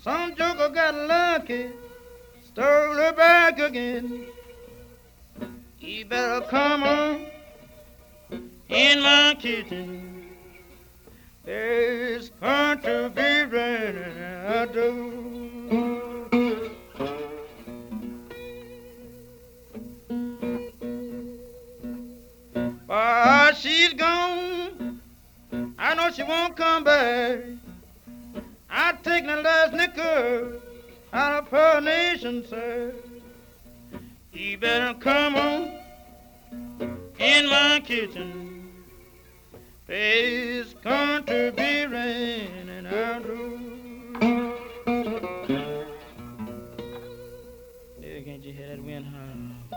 Some joker got lucky, stole her back again. You better come on in my kitchen. There's going to be raining out there. While she's gone, I know she won't come back. I take the last nickel out of her nation, sir. You better come on in my kitchen. It's going to be raining out there. Yeah, can't you hear that wind howl?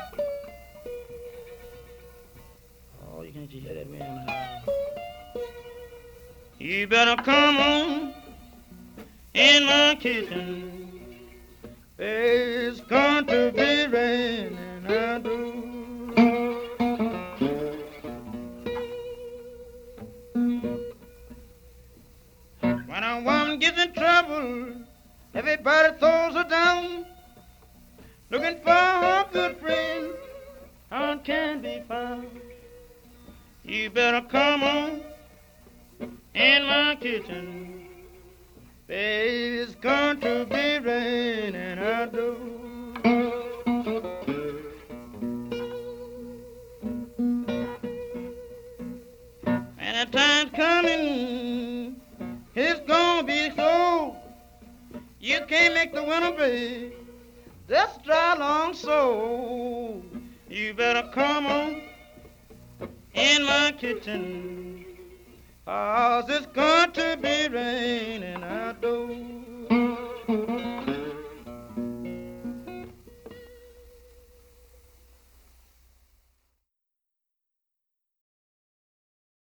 Oh, you can't you hear that wind howl? You better come on in my kitchen. It's going to be raining out there. When a woman gets in trouble, everybody throws her down. Looking for her good friend, how can be found? You better come on in my kitchen. It's going to be raining out there. And the time's coming, it's gonna be so. You can't make the winter pay, just dry long so. You better come on in my kitchen, 'cause it's going to be raining out.